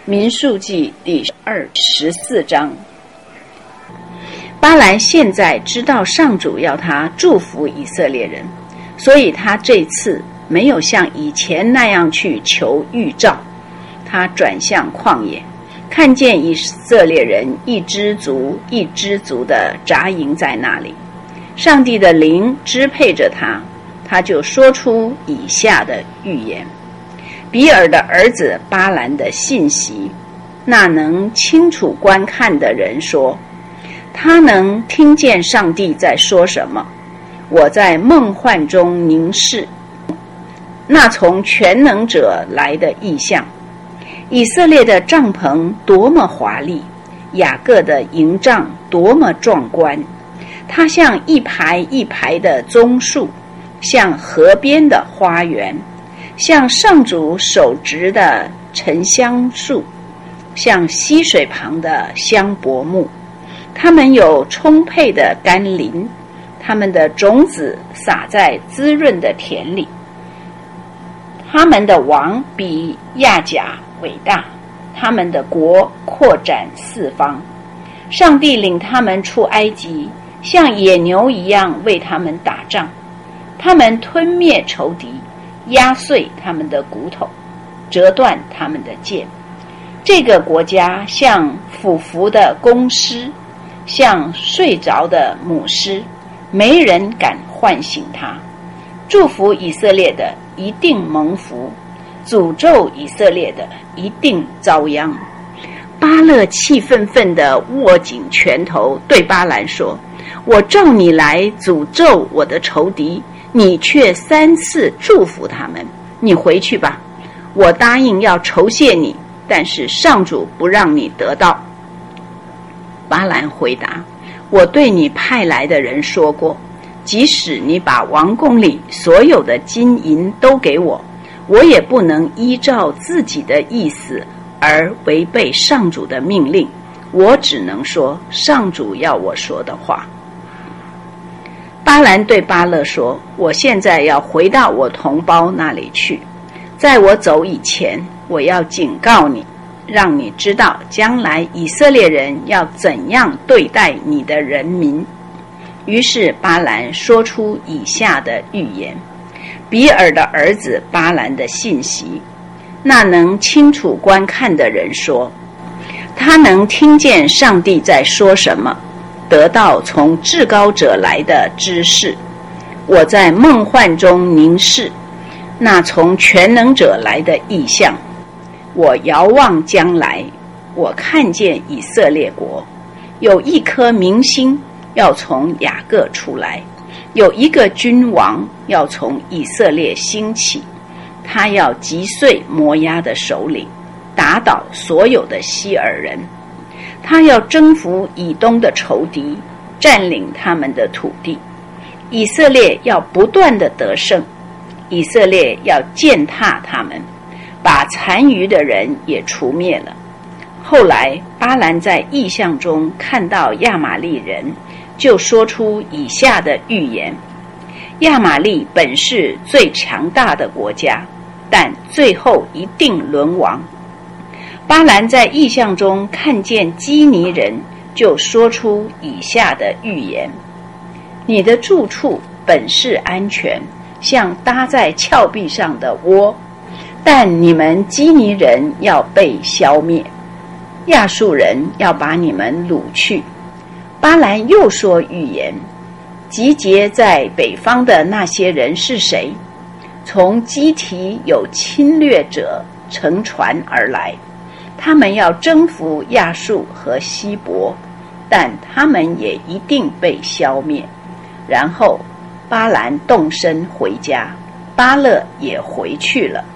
民数记第14章。巴兰现在知道上主要他祝福以色列人，所以他这次没有像以前那样去求预兆。他转向旷野，看见以色列人一支族一支族的扎营在那里，上帝的灵支配着他，他就说出以下的预言。比尔的儿子巴兰的信息，那能清楚观看的人说，他能听见上帝在说什么。我在梦幻中凝视那从全能者来的异象，以色列的帐篷多么华丽，雅各的营帐多么壮观，它像一排一排的棕树，像河边的花园，像上主手植的沉香树，像溪水旁的香柏木。它们有充沛的甘霖，它们的种子撒在滋润的田里。他们的王比亚甲伟大，他们的国扩展四方。上帝领他们出埃及，像野牛一样为他们打仗。他们吞灭仇敌，压碎他们的骨头，折断他们的剑。这个国家像俯伏的公狮，像睡着的母狮，没人敢唤醒他。祝福以色列的一定蒙福，诅咒以色列的一定遭殃。巴勒气愤愤地握紧拳头，对巴兰说，我召你来诅咒我的仇敌，你却3次祝福他们。你回去吧，我答应要酬谢你，但是上主不让你得到。巴兰回答，我对你派来的人说过，即使你把王宫里所有的金银都给我，我也不能依照自己的意思而违背上主的命令，我只能说上主要我说的话。巴兰对巴勒说，我现在要回到我同胞那里去，在我走以前，我要警告你，让你知道将来以色列人要怎样对待你的人民。于是巴兰说出以下的预言。比尔的儿子巴兰的信息，那能清楚观看的人说，他能听见上帝在说什么，得到从至高者来的知识。我在梦幻中凝视那从全能者来的异象。我遥望将来，我看见以色列国有一颗明星要从雅各出来，有一个君王要从以色列兴起，他要击碎摩押的首领，打倒所有的希尔人。他要征服以东的仇敌，占领他们的土地。以色列要不断的得胜，以色列要践踏他们，把残余的人也除灭了。后来巴兰在异象中看到亚玛力人，就说出以下的预言。亚玛力本是最强大的国家，但最后一定沦亡。巴兰在异象中看见基尼人，就说出以下的预言。你的住处本是安全，像搭在峭壁上的窝，但你们基尼人要被消灭，亚述人要把你们掳去。巴兰又说预言，集结在北方的那些人是谁？从基提有侵略者乘船而来，他们要征服亚述和希伯，但他们也一定被消灭。然后巴兰动身回家，巴勒也回去了。